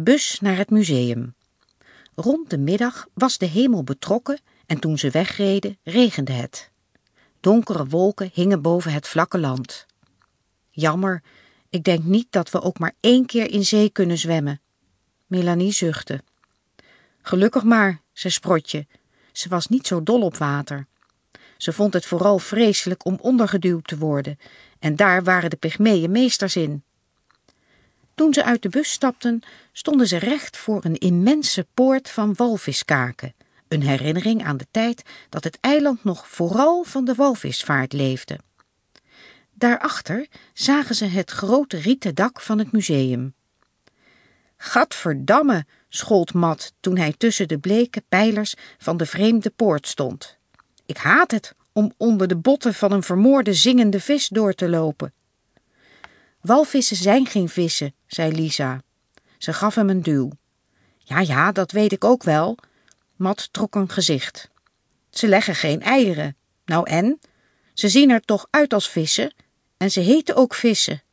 bus naar het museum. Rond de middag was de hemel betrokken en toen ze wegreden, regende het. Donkere wolken hingen boven het vlakke land. Jammer, ik denk niet dat we ook maar 1 keer in zee kunnen zwemmen. Melanie zuchtte. Gelukkig maar, zei Sprotje. Ze was niet zo dol op water. Ze vond het vooral vreselijk om ondergeduwd te worden en daar waren de pygmeeën meesters in. Toen ze uit de bus stapten, stonden ze recht voor een immense poort van walviskaken, een herinnering aan de tijd dat het eiland nog vooral van de walvisvaart leefde. Daarachter zagen ze het grote rieten dak van het museum. Gadverdamme, schold Mat toen hij tussen de bleke pijlers van de vreemde poort stond. Ik haat het om onder de botten van een vermoorde zingende vis door te lopen. Walvissen zijn geen vissen, zei Lisa. Ze gaf hem een duw. Ja, dat weet ik ook wel. Mat trok een gezicht. Ze leggen geen eieren. Nou en? Ze zien er toch uit als vissen en ze heten ook vissen.